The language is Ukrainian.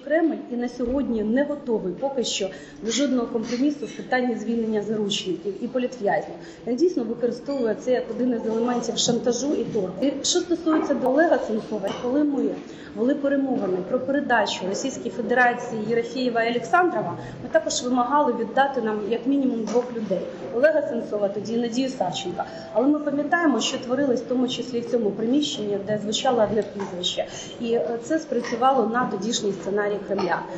Кремль і на сьогодні не готовий поки що до жодного компромісу в питанні звільнення заручників і політв'язнів. Він дійсно використовує це як один із елементів шантажу і торгу. І що стосується до Олега Сенцова, коли ми вели перемовини про передачу Російській Федерації Єрофєєва і Олександрова, ми також вимагали віддати нам як мінімум 2 людей. Олега Сенцова, тоді Надію Савченко. Але ми пам'ятаємо, що творилось в тому числі в цьому приміщенні, де звучало одне прізвище. І це спрацювало на тодішній сценарій Кремля.